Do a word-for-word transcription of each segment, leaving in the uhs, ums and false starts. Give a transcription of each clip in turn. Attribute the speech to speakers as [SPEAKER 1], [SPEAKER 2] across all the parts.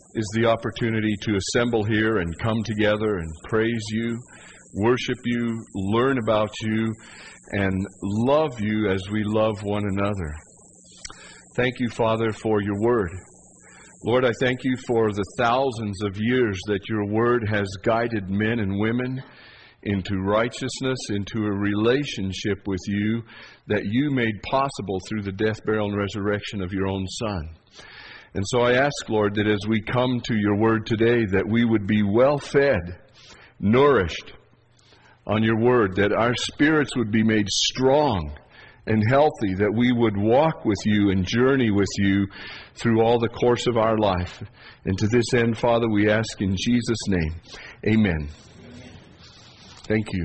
[SPEAKER 1] is the opportunity to assemble here and come together and praise you, worship you, learn about you, and love you as we love one another. Thank you, Father, for your word. Lord, I thank you for the thousands of years that your word has guided men and women into righteousness, into a relationship with you that you made possible through the death, burial, and resurrection of your own Son. And so I ask, Lord, that as we come to your word today, that we would be well fed, nourished on your word, that our spirits would be made strong and healthy, that we would walk with you and journey with you through all the course of our life. And to this end, Father, we ask in Jesus' name, amen. Thank you.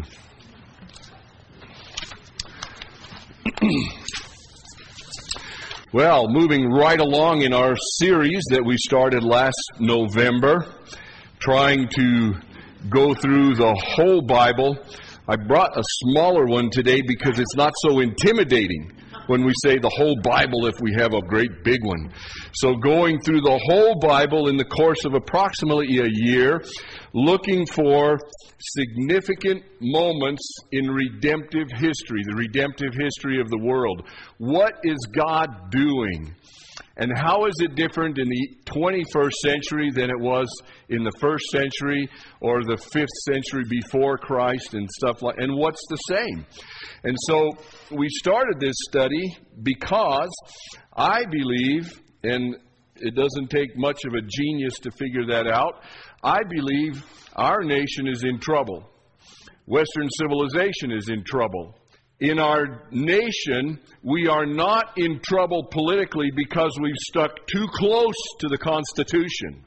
[SPEAKER 1] Well, moving right along in our series that we started last November, trying to go through the whole Bible. I brought a smaller one today because it's not so intimidating when we say the whole Bible if we have a great big one. So going through the whole Bible in the course of approximately a year, looking for significant moments in redemptive history, the redemptive history of the world. What is God doing? And how is it different in the twenty-first century than it was in the first century or the fifth century before Christ and stuff like, and what's the same? And so we started this study because I believe, and it doesn't take much of a genius to figure that out, I believe our nation is in trouble. Western civilization is in trouble. In our nation, we are not in trouble politically because we've stuck too close to the Constitution.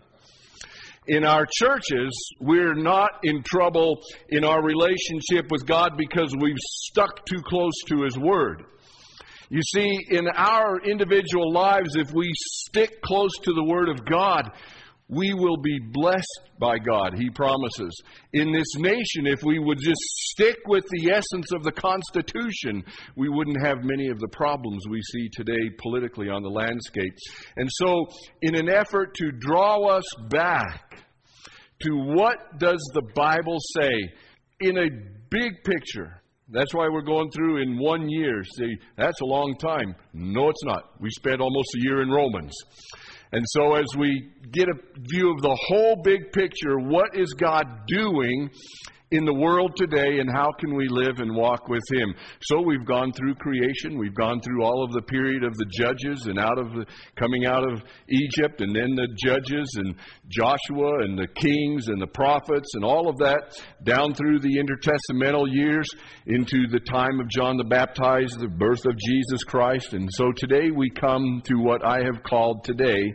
[SPEAKER 1] In our churches, we're not in trouble in our relationship with God because we've stuck too close to His Word. You see, in our individual lives, if we stick close to the Word of God, we will be blessed by God, He promises. In this nation, if we would just stick with the essence of the Constitution, we wouldn't have many of the problems we see today politically on the landscape. And so, in an effort to draw us back to what does the Bible say in a big picture, that's why we're going through in one year. See, that's a long time. No, it's not. We spent almost a year in Romans. And so as we get a view of the whole big picture, what is God doing in the world today and how can we live and walk with Him? So we've gone through creation. We've gone through all of the period of the judges and out of the, coming out of Egypt, and then the judges and Joshua and the kings and the prophets and all of that down through the intertestamental years into the time of John the Baptizer, the birth of Jesus Christ. And so today we come to what I have called today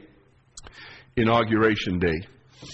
[SPEAKER 1] Inauguration Day.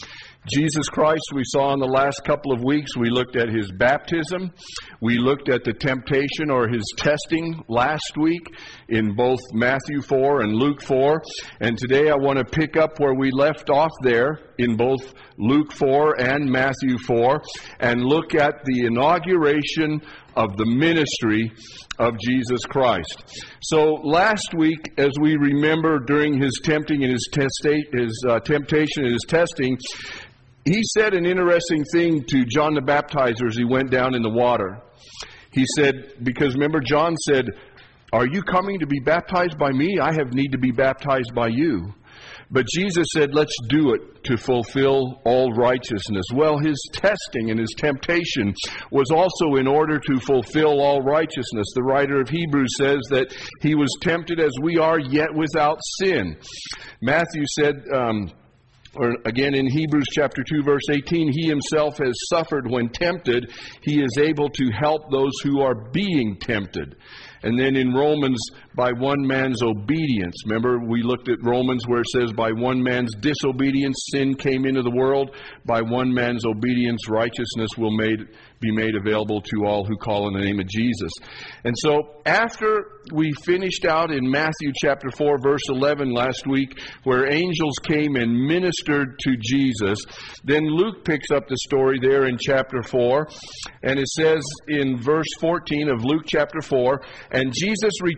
[SPEAKER 1] Jesus Christ, we saw in the last couple of weeks, we looked at His baptism. We looked at the temptation or His testing last week in both Matthew four and Luke four. And today I want to pick up where we left off there in both Luke four and Matthew four and look at the inauguration of the ministry of Jesus Christ. So last week, as we remember during His tempting and His, testa- his uh, temptation and His testing, He said an interesting thing to John the Baptizer as he went down in the water. He said, because remember John said, "Are you coming to be baptized by me? I have need to be baptized by you." But Jesus said, "Let's do it to fulfill all righteousness." Well, His testing and His temptation was also in order to fulfill all righteousness. The writer of Hebrews says that He was tempted as we are, yet without sin. Matthew said, um, or again in Hebrews chapter two, verse eighteen, He Himself has suffered when tempted. He is able to help those who are being tempted. And then in Romans, by one man's obedience. Remember, we looked at Romans where it says, by one man's disobedience, sin came into the world. By one man's obedience, righteousness will made, be made available to all who call on the name of Jesus. And so, after we finished out in Matthew chapter four, verse eleven last week, where angels came and ministered to Jesus, then Luke picks up the story there in chapter four. And it says in verse fourteen of Luke chapter four, "And Jesus returned in the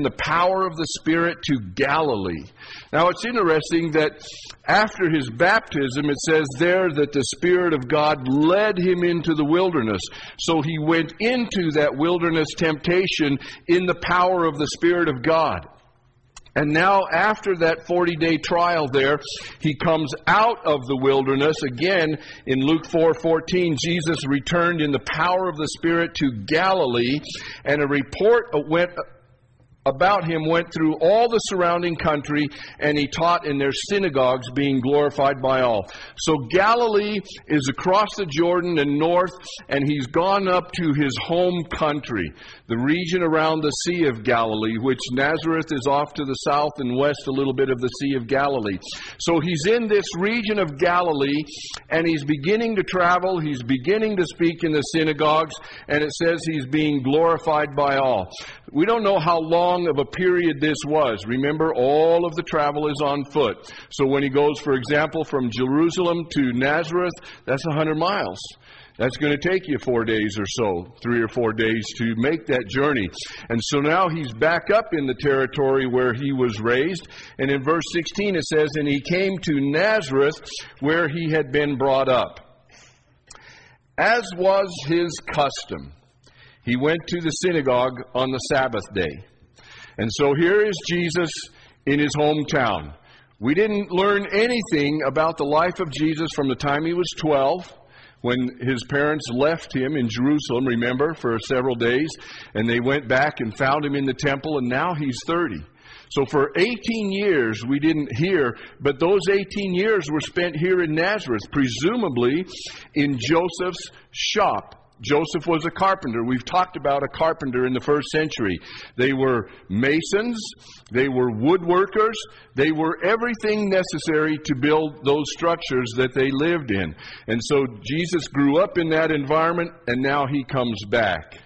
[SPEAKER 1] the power of the Spirit to Galilee. Now it's interesting that after his baptism, it says there that the Spirit of God led him into the wilderness. So he went into that wilderness temptation in the power of the Spirit of God. And now after that forty-day trial there, he comes out of the wilderness. Again, in Luke four fourteen, Jesus returned in the power of the Spirit to Galilee, and a report went about him went through all the surrounding country, and he taught in their synagogues, being glorified by all. So Galilee is across the Jordan and north, and he's gone up to his home country, the region around the Sea of Galilee, which Nazareth is off to the south and west a little bit of the Sea of Galilee. So he's in this region of Galilee, and he's beginning to travel. He's beginning to speak in the synagogues, and it says he's being glorified by all. We don't know how long of a period this was. Remember, all of the travel is on foot. So when he goes, for example, from Jerusalem to Nazareth, that's one hundred miles. That's going to take you four days or so, three or four days to make that journey. And so now he's back up in the territory where he was raised. And in verse sixteen it says, "And he came to Nazareth where he had been brought up. As was his custom, he went to the synagogue on the Sabbath day." And so here is Jesus in his hometown. We didn't learn anything about the life of Jesus from the time he was twelve, when his parents left him in Jerusalem, remember, for several days, and they went back and found him in the temple, and now he's thirty. So for eighteen years we didn't hear, but those eighteen years were spent here in Nazareth, presumably in Joseph's shop. Joseph was a carpenter. We've talked about a carpenter in the first century. They were masons. They were woodworkers. They were everything necessary to build those structures that they lived in. And so Jesus grew up in that environment, and now he comes back.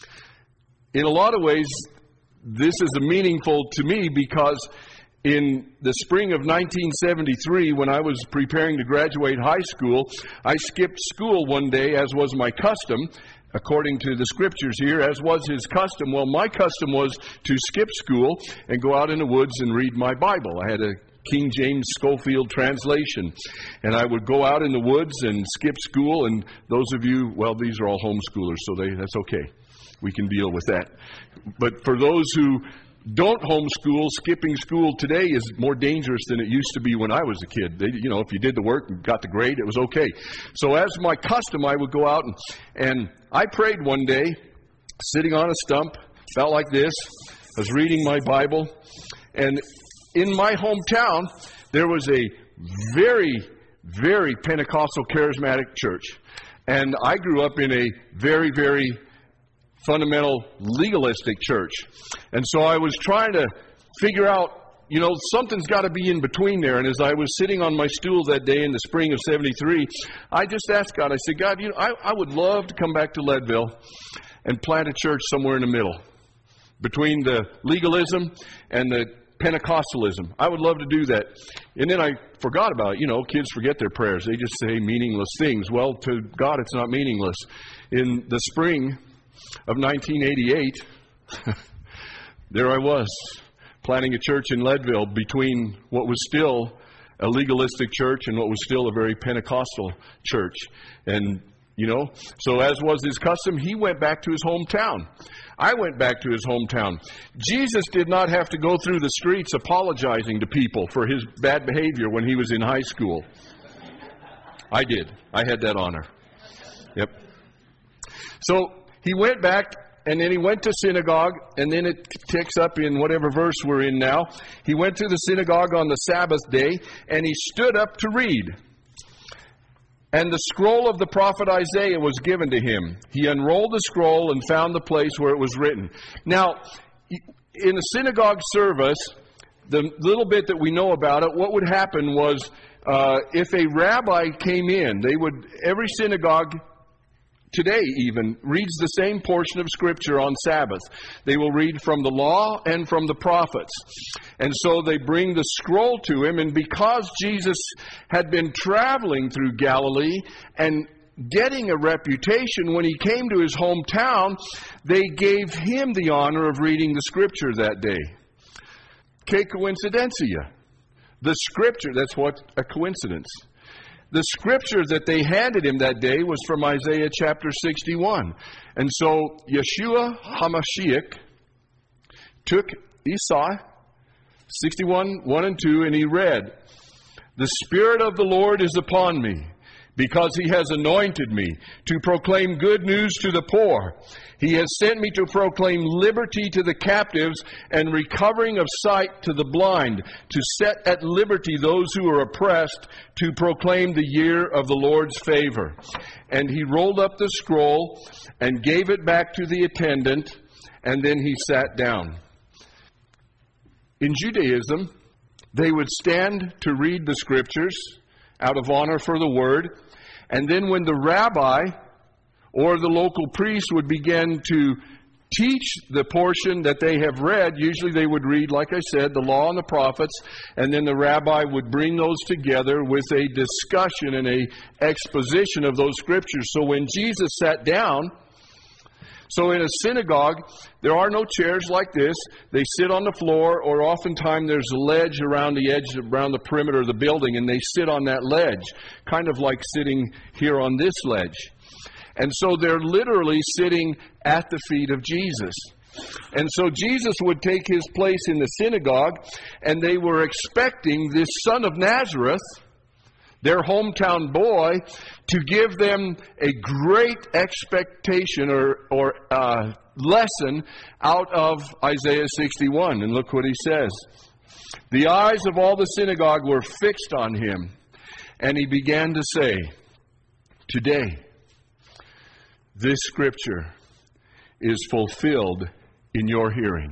[SPEAKER 1] In a lot of ways, this is meaningful to me because in the spring of nineteen seventy-three, when I was preparing to graduate high school, I skipped school one day, as was my custom, according to the scriptures here, as was his custom. Well, my custom was to skip school and go out in the woods and read my Bible. I had a King James Schofield translation, and I would go out in the woods and skip school. And those of you, well, these are all homeschoolers, so they, that's okay. We can deal with that. But for those who don't homeschool, skipping school today is more dangerous than it used to be when I was a kid. They, you know, if you did the work and got the grade, it was okay. So as my custom, I would go out and, and I prayed one day, sitting on a stump, felt like this. I was reading my Bible, and in my hometown, there was a very, very Pentecostal charismatic church. And I grew up in a very, very fundamental legalistic church. And so I was trying to figure out, you know, something's got to be in between there. And as I was sitting on my stool that day in the spring of seventy-three, I just asked God, I said, God, you know, I, I would love to come back to Leadville and plant a church somewhere in the middle between the legalism and the Pentecostalism. I would love to do that. And then I forgot about it. You know, kids forget their prayers. They just say meaningless things. Well, to God, it's not meaningless. In the spring of nineteen eighty-eight, there I was, planting a church in Leadville between what was still a legalistic church and what was still a very Pentecostal church. And, you know, so as was his custom, he went back to his hometown. I went back to his hometown. Jesus did not have to go through the streets apologizing to people for his bad behavior when he was in high school. I did. I had that honor. Yep. So he went back, and then he went to synagogue, and then it ticks up in whatever verse we're in now. He went to the synagogue on the Sabbath day, and he stood up to read. And the scroll of the prophet Isaiah was given to him. He unrolled the scroll and found the place where it was written. Now, in a synagogue service, the little bit that we know about it, what would happen was uh, if a rabbi came in, they would, every synagogue today even reads the same portion of Scripture on Sabbath. They will read from the law and from the prophets. And so they bring the scroll to him, and because Jesus had been traveling through Galilee and getting a reputation, when he came to his hometown, they gave him the honor of reading the Scripture that day. Que coincidencia. The Scripture, that's what a coincidence. The Scripture that they handed him that day was from Isaiah chapter sixty-one. And so Yeshua HaMashiach took Isaiah sixty-one, one and two, and he read, "The Spirit of the Lord is upon me, because he has anointed me to proclaim good news to the poor. He has sent me to proclaim liberty to the captives and recovering of sight to the blind, to set at liberty those who are oppressed, to proclaim the year of the Lord's favor." And he rolled up the scroll and gave it back to the attendant, and then he sat down. In Judaism, they would stand to read the Scriptures out of honor for the Word. And then when the rabbi or the local priest would begin to teach the portion that they have read, usually they would read, like I said, the law and the prophets, and then the rabbi would bring those together with a discussion and a exposition of those Scriptures. So when Jesus sat down, so in a synagogue, there are no chairs like this. They sit on the floor, or oftentimes there's a ledge around the edge, around the perimeter of the building, and they sit on that ledge, kind of like sitting here on this ledge. And so they're literally sitting at the feet of Jesus. And so Jesus would take his place in the synagogue, and they were expecting this son of Nazareth, their hometown boy, to give them a great expectation or, or uh, lesson out of Isaiah sixty-one. And look what he says. "The eyes of all the synagogue were fixed on him, and he began to say, 'Today, this Scripture is fulfilled in your hearing.'"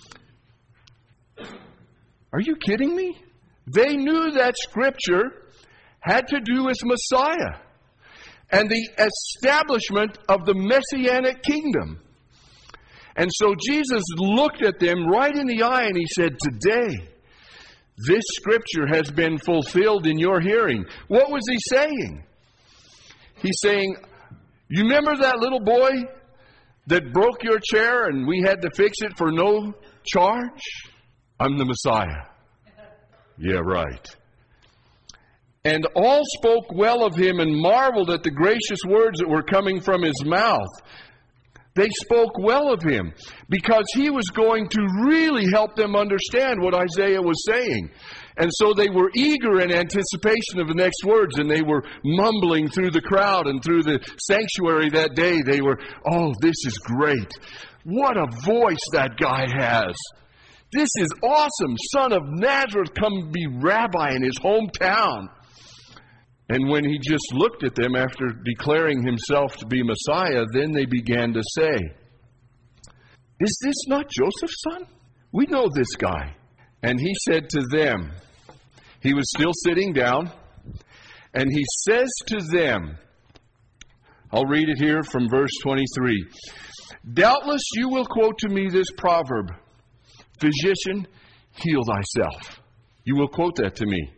[SPEAKER 1] Are you kidding me? They knew that Scripture had to do with Messiah and the establishment of the Messianic kingdom. And so Jesus looked at them right in the eye and he said, "Today, this Scripture has been fulfilled in your hearing." What was he saying? He's saying, you remember that little boy that broke your chair and we had to fix it for no charge? I'm the Messiah. Yeah, right. And all spoke well of him and marveled at the gracious words that were coming from his mouth. They spoke well of him because he was going to really help them understand what Isaiah was saying. And so they were eager in anticipation of the next words, and they were mumbling through the crowd and through the sanctuary that day. They were, "Oh, this is great. What a voice that guy has. This is awesome. Son of Nazareth, come be rabbi in his hometown." And when he just looked at them after declaring himself to be Messiah, then they began to say, "Is this not Joseph's son? We know this guy." And he said to them, he was still sitting down, and he says to them, I'll read it here from verse twenty-three. "Doubtless you will quote to me this proverb, 'Physician, heal thyself.'" You will quote that to me.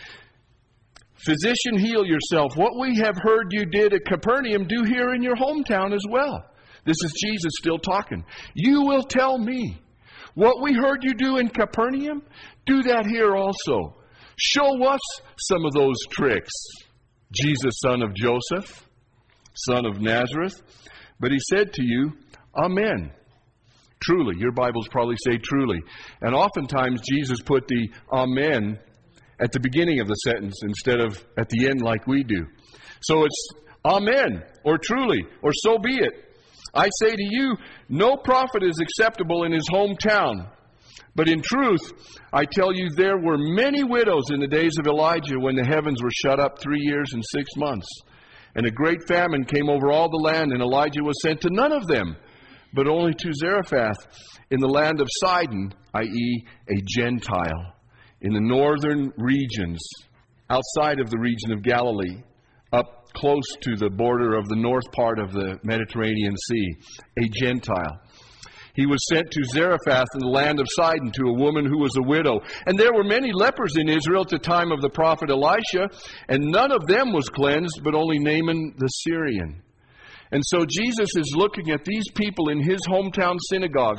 [SPEAKER 1] "Physician, heal yourself. What we have heard you did at Capernaum, do here in your hometown as well." This is Jesus still talking. "You will tell me, what we heard you do in Capernaum, do that here also. Show us some of those tricks, Jesus, son of Joseph, son of Nazareth." But he said to you, "Amen." Truly. Your Bibles probably say truly. And oftentimes Jesus put the amen at the beginning of the sentence instead of at the end like we do. So it's amen, or truly, or so be it. "I say to you, no prophet is acceptable in his hometown. But in truth, I tell you, there were many widows in the days of Elijah when the heavens were shut up three years and six months. And a great famine came over all the land, and Elijah was sent to none of them, but only to Zarephath in the land of Sidon, that is a Gentile, in the northern regions, outside of the region of Galilee, up close to the border of the north part of the Mediterranean Sea, a Gentile." He was sent to Zarephath in the land of Sidon to a woman who was a widow. And there were many lepers in Israel at the time of the prophet Elisha, and none of them was cleansed, but only Naaman the Syrian. And so Jesus is looking at these people in his hometown synagogue.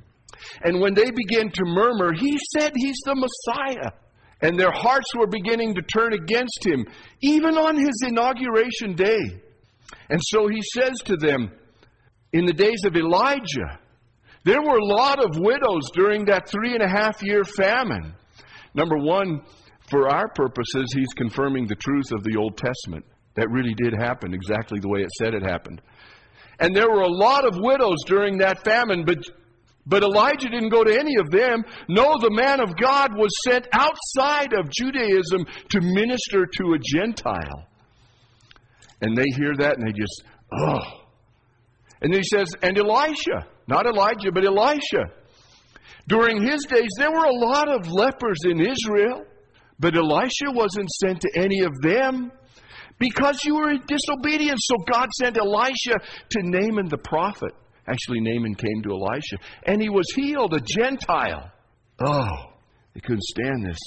[SPEAKER 1] And when they began to murmur, he said he's the Messiah. And their hearts were beginning to turn against him, even on his inauguration day. And so he says to them, in the days of Elijah, there were a lot of widows during that three and a half year famine. Number one, for our purposes, he's confirming the truth of the Old Testament. That really did happen exactly the way it said it happened. And there were a lot of widows during that famine, but But Elijah didn't go to any of them. No, the man of God was sent outside of Judaism to minister to a Gentile. And they hear that and they just, oh. And then he says, and Elisha, not Elijah, but Elisha. During his days, there were a lot of lepers in Israel, but Elisha wasn't sent to any of them because you were in disobedience. So God sent Elisha to Naaman the prophet. Actually, Naaman came to Elisha, and he was healed, a Gentile. Oh, they couldn't stand this.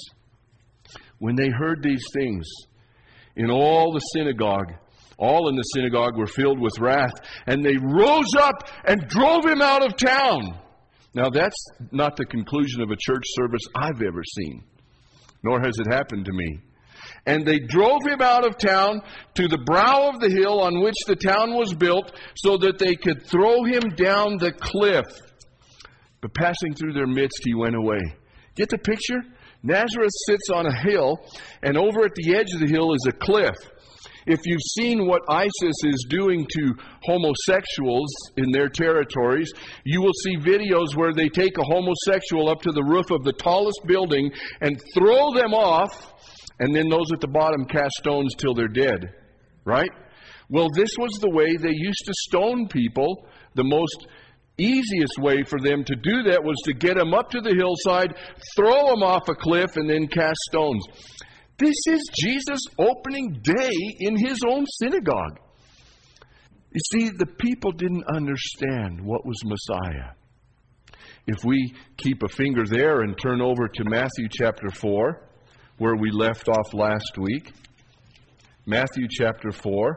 [SPEAKER 1] When they heard these things, in all the synagogue, all in the synagogue were filled with wrath, and they rose up and drove him out of town. Now, that's not the conclusion of a church service I've ever seen, nor has it happened to me. And they drove him out of town to the brow of the hill on which the town was built, so that they could throw him down the cliff. But passing through their midst, he went away. Get the picture? Nazareth sits on a hill, and over at the edge of the hill is a cliff. If you've seen what ISIS is doing to homosexuals in their territories, you will see videos where they take a homosexual up to the roof of the tallest building and throw them off. And then those at the bottom cast stones till they're dead. Right? Well, this was the way they used to stone people. The most easiest way for them to do that was to get them up to the hillside, throw them off a cliff, and then cast stones. This is Jesus' opening day in his own synagogue. You see, the people didn't understand what was Messiah. If we keep a finger there and turn over to Matthew chapter four, where we left off last week. Matthew chapter four.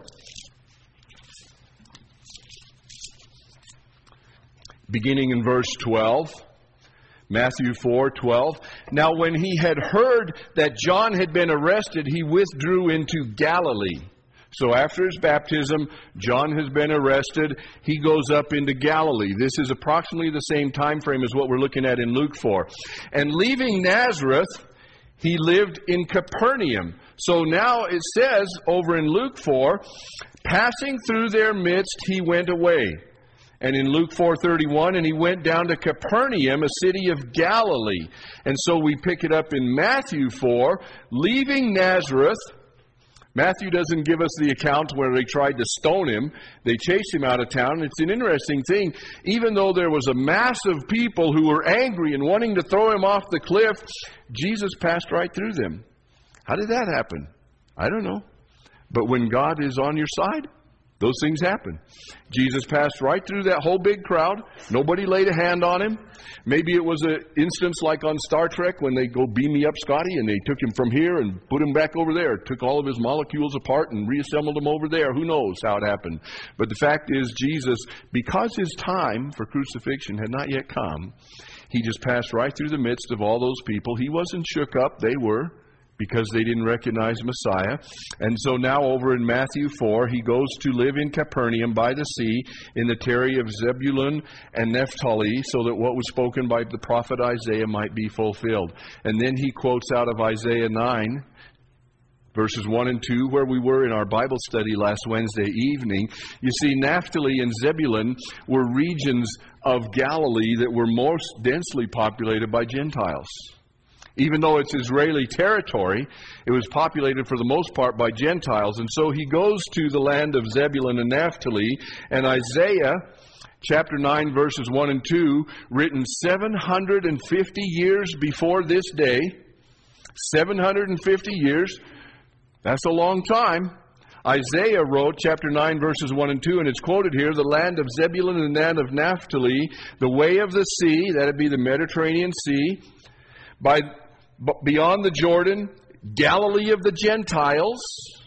[SPEAKER 1] Beginning in verse twelve. Matthew four twelve. Now when he had heard that John had been arrested, he withdrew into Galilee. So after his baptism, John has been arrested. He goes up into Galilee. This is approximately the same time frame as what we're looking at in Luke four. And leaving Nazareth, he lived in Capernaum. So now it says over in Luke four, passing through their midst, he went away. And in Luke four thirty-one, and he went down to Capernaum, a city of Galilee. And so we pick it up in Matthew four, leaving Nazareth. Matthew doesn't give us the account where they tried to stone him. They chased him out of town. It's an interesting thing. Even though there was a mass of people who were angry and wanting to throw him off the cliff, Jesus passed right through them. How did that happen? I don't know. But when God is on your side, those things happen. Jesus passed right through that whole big crowd. Nobody laid a hand on him. Maybe it was an instance like on Star Trek when they go beam me up Scotty and they took him from here and put him back over there. Took all of his molecules apart and reassembled them over there. Who knows how it happened. But the fact is, Jesus, because his time for crucifixion had not yet come, he just passed right through the midst of all those people. He wasn't shook up. They were, because they didn't recognize Messiah. And so now over in Matthew four, he goes to live in Capernaum by the sea in the territory of Zebulun and Naphtali, so that what was spoken by the prophet Isaiah might be fulfilled. And then he quotes out of Isaiah nine, verses one and two, where we were in our Bible study last Wednesday evening. You see, Naphtali and Zebulun were regions of Galilee that were most densely populated by Gentiles. Even though it's Israeli territory, it was populated for the most part by Gentiles. And so he goes to the land of Zebulun and Naphtali. And Isaiah chapter nine, verses one and two, written seven hundred fifty years before this day. seven hundred fifty years. That's a long time. Isaiah wrote, chapter nine, verses one and two, and it's quoted here, the land of Zebulun and the land of Naphtali, the way of the sea, that would be the Mediterranean Sea, by beyond the Jordan, Galilee of the Gentiles.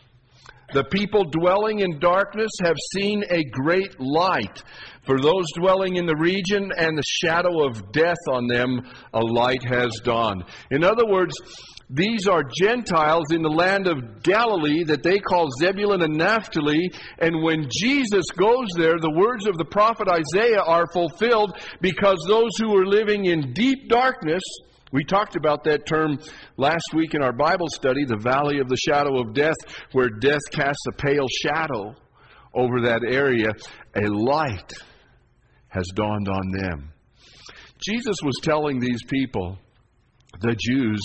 [SPEAKER 1] The people dwelling in darkness have seen a great light. For those dwelling in the region and the shadow of death on them, a light has dawned. In other words, these are Gentiles in the land of Galilee that they call Zebulun and Naphtali. And when Jesus goes there, the words of the prophet Isaiah are fulfilled, because those who are living in deep darkness, we talked about that term last week in our Bible study, the valley of the shadow of death, where death casts a pale shadow over that area. A light has dawned on them. Jesus was telling these people, the Jews,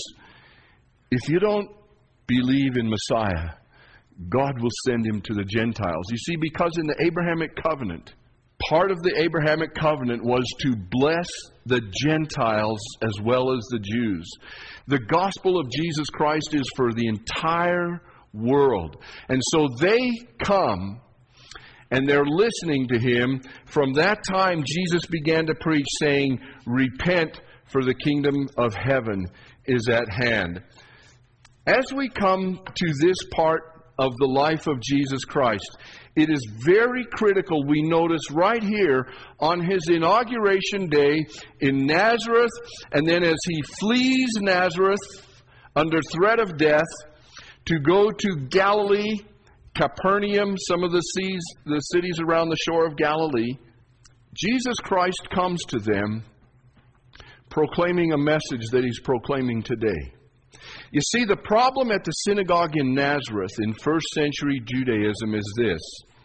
[SPEAKER 1] if you don't believe in Messiah, God will send him to the Gentiles. You see, because in the Abrahamic covenant, part of the Abrahamic covenant was to bless the Gentiles as well as the Jews. The gospel of Jesus Christ is for the entire world. And so they come and they're listening to him. From that time, Jesus began to preach, saying, repent, for the kingdom of heaven is at hand. As we come to this part of the life of Jesus Christ, it is very critical we notice right here on his inauguration day in Nazareth, and then as he flees Nazareth under threat of death to go to Galilee, Capernaum, some of the seas, the cities around the shore of Galilee, Jesus Christ comes to them proclaiming a message that he's proclaiming today. You see, the problem at the synagogue in Nazareth in first century Judaism is this.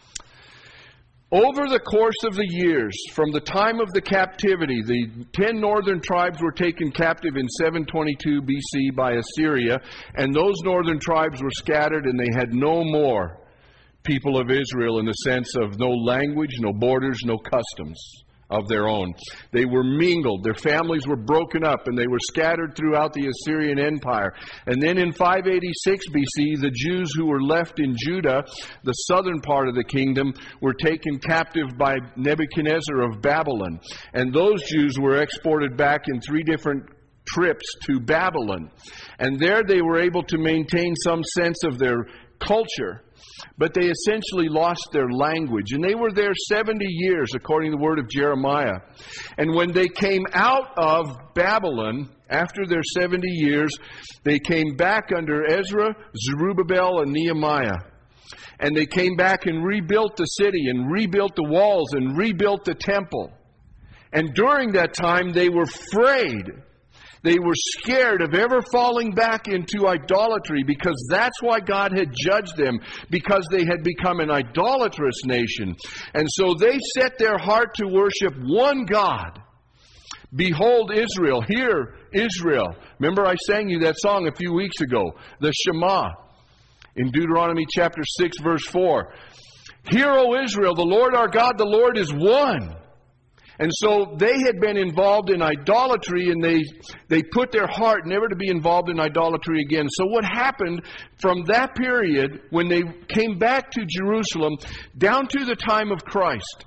[SPEAKER 1] Over the course of the years, from the time of the captivity, the ten northern tribes were taken captive in seven twenty-two B C by Assyria, and those northern tribes were scattered, and they had no more people of Israel in the sense of no language, no borders, no customs of their own. They were mingled. Their families were broken up, and they were scattered throughout the Assyrian Empire. And then in five eighty-six B C, the Jews who were left in Judah, the southern part of the kingdom, were taken captive by Nebuchadnezzar of Babylon. And those Jews were exported back in three different trips to Babylon. And there they were able to maintain some sense of their culture. But they essentially lost their language. And they were there seventy years, according to the word of Jeremiah. And when they came out of Babylon, after their seventy years, they came back under Ezra, Zerubbabel, and Nehemiah. And they came back and rebuilt the city, and rebuilt the walls, and rebuilt the temple. And during that time, they were afraid. They were scared of ever falling back into idolatry, because that's why God had judged them, because they had become an idolatrous nation. And so they set their heart to worship one God. Behold Israel, hear Israel. Remember I sang you that song a few weeks ago, the Shema, in Deuteronomy chapter six, verse four. Hear, O Israel, the Lord our God, the Lord is one. And so they had been involved in idolatry, and they they put their heart never to be involved in idolatry again. So what happened from that period, when they came back to Jerusalem, down to the time of Christ,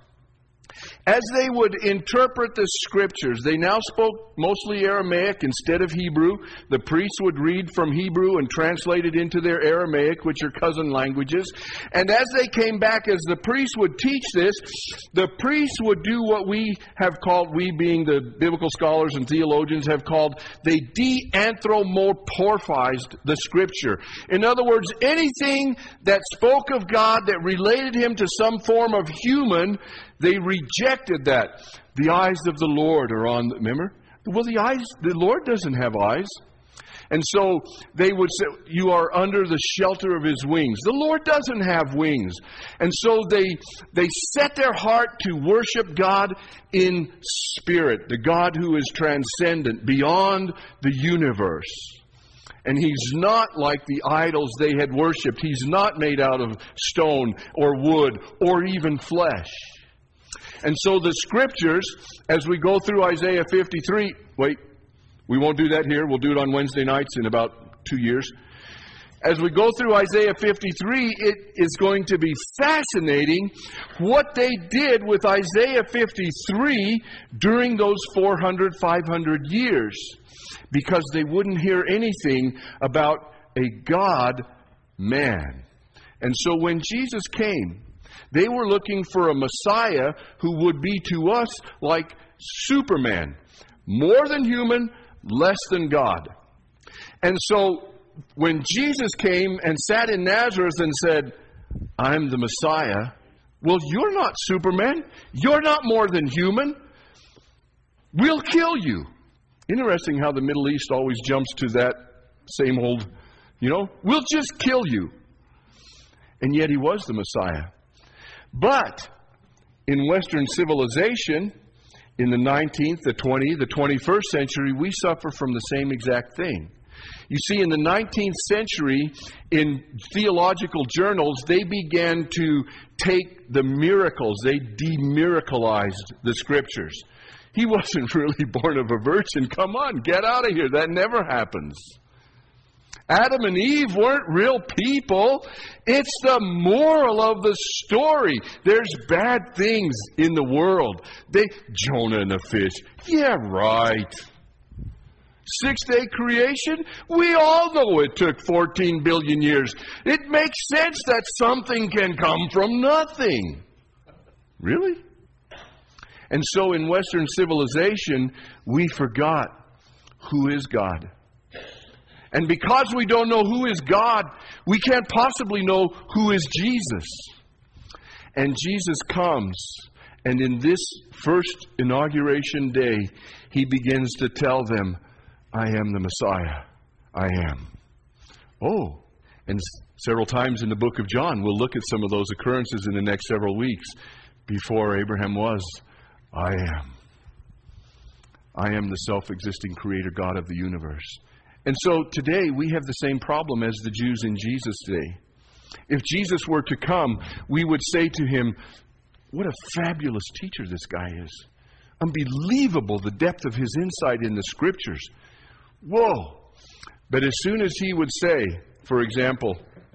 [SPEAKER 1] as they would interpret the Scriptures, they now spoke mostly Aramaic instead of Hebrew. The priests would read from Hebrew and translate it into their Aramaic, which are cousin languages. And as they came back, as the priests would teach this, the priests would do what we have called, we being the biblical scholars and theologians have called, they de-anthropomorphized the Scripture. In other words, anything that spoke of God, that related him to some form of human, they rejected that. The eyes of the Lord are on, remember? Well, the eyes, the Lord doesn't have eyes. And so they would say, you are under the shelter of his wings. The Lord doesn't have wings. And so they they set their heart to worship God in spirit, the God who is transcendent, beyond the universe. And he's not like the idols they had worshipped. He's not made out of stone or wood or even flesh. And so the Scriptures, as we go through Isaiah fifty-three, wait, we won't do that here. We'll do it on Wednesday nights in about two years. as we go through Isaiah fifty-three, it is going to be fascinating what they did with Isaiah fifty-three during those four hundred, five hundred years. Because they wouldn't hear anything about a God-man. And so when Jesus came, they were looking for a Messiah who would be to us like Superman. More than human, less than God. And so when Jesus came and sat in Nazareth and said, I'm the Messiah, well, you're not Superman. You're not more than human. We'll kill you. Interesting how the Middle East always jumps to that same old, you know, we'll just kill you. And yet he was the Messiah. But in Western civilization, in the nineteenth, the twentieth, the twenty-first century, we suffer from the same exact thing. You see, in the nineteenth century, in theological journals, they began to take the miracles. They demiracleized the Scriptures. He wasn't really born of a virgin. Come on, get out of here. That never happens. Adam and Eve weren't real people. It's the moral of the story. There's bad things in the world. They, Jonah and the fish. Yeah, right. Six-day creation? We all know it took fourteen billion years. It makes sense that something can come from nothing. Really? And so in Western civilization, we forgot who is God. And because we don't know who is God, we can't possibly know who is Jesus. And Jesus comes, and in this first inauguration day, he begins to tell them, I am the Messiah. I am. Oh, and several times in the book of John, we'll look at some of those occurrences in the next several weeks. Before Abraham was, I am. I am the self-existing creator God of the universe. And so today we have the same problem as the Jews in Jesus' day. If Jesus were to come, we would say to him, what a fabulous teacher this guy is. Unbelievable the depth of his insight in the Scriptures. Whoa! But as soon as he would say, for example,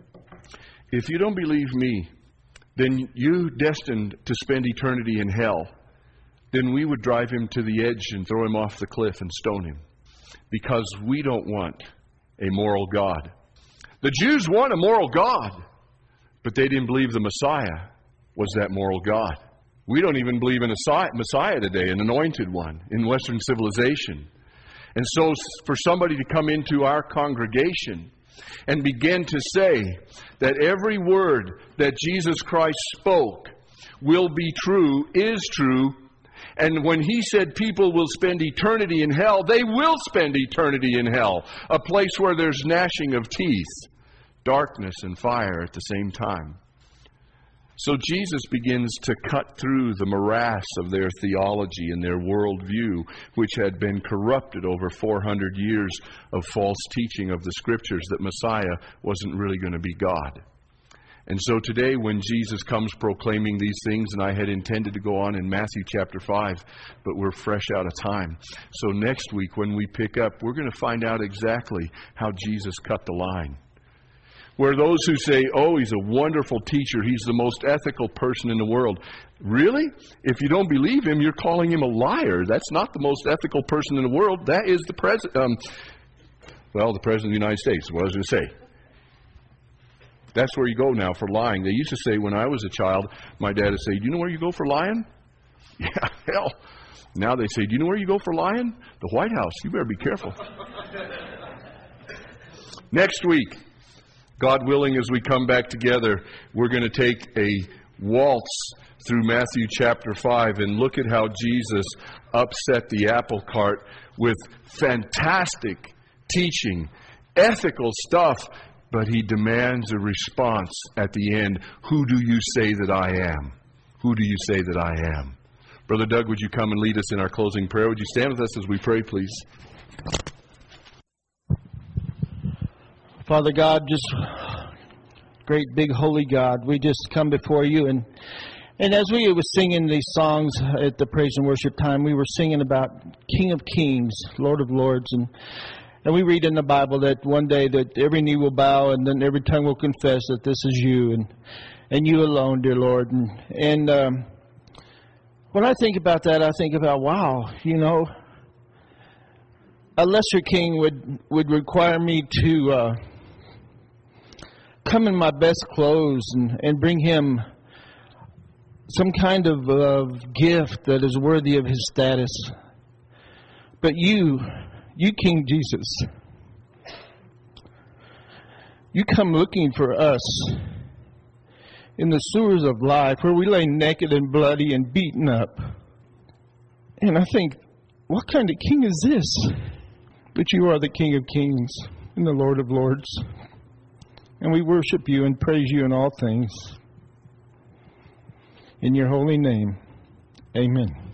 [SPEAKER 1] if you don't believe me, then you're destined to spend eternity in hell. Then we would drive him to the edge and throw him off the cliff and stone him. Because we don't want a moral God. The Jews want a moral God, but they didn't believe the Messiah was that moral God. We don't even believe in a Messiah today, an anointed one, in Western civilization. And so for somebody to come into our congregation and begin to say that every word that Jesus Christ spoke will be true, is true, and when he said people will spend eternity in hell, they will spend eternity in hell. A place where there's gnashing of teeth, darkness and fire at the same time. So Jesus begins to cut through the morass of their theology and their worldview, which had been corrupted over four hundred years of false teaching of the Scriptures that Messiah wasn't really going to be God. And so today when Jesus comes proclaiming these things, and I had intended to go on in Matthew chapter five, but we're fresh out of time. So next week when we pick up, we're going to find out exactly how Jesus cut the line. Where those who say, oh, he's a wonderful teacher, he's the most ethical person in the world. Really? If you don't believe him, you're calling him a liar. That's not the most ethical person in the world. That is the president, um, well, the President of the United States, what I was going to say. That's where you go now for lying. They used to say when I was a child, my dad would say, do you know where you go for lying? Yeah, hell. Now they say, do you know where you go for lying? The White House. You better be careful. Next week, God willing, as we come back together, we're going to take a waltz through Matthew chapter five and look at how Jesus upset the apple cart with fantastic teaching, ethical stuff, but he demands a response at the end. Who do you say that I am? Who do you say that I am? Brother Doug, would you come and lead us in our closing prayer? Would you stand with us as we pray, please?
[SPEAKER 2] Father God, just great big holy God, we just come before you. And and as we were singing these songs at the praise and worship time, we were singing about King of Kings, Lord of Lords. And And we read in the Bible that one day that every knee will bow and then every tongue will confess that this is you and and you alone, dear Lord. And, and um, when I think about that, I think about, wow, you know, a lesser king would, would require me to uh, come in my best clothes and, and bring him some kind of uh, gift that is worthy of his status. But you, you King Jesus, you come looking for us in the sewers of life where we lay naked and bloody and beaten up. And I think, what kind of king is this? But you are the King of Kings and the Lord of Lords. And we worship you and praise you in all things. In your holy name, amen.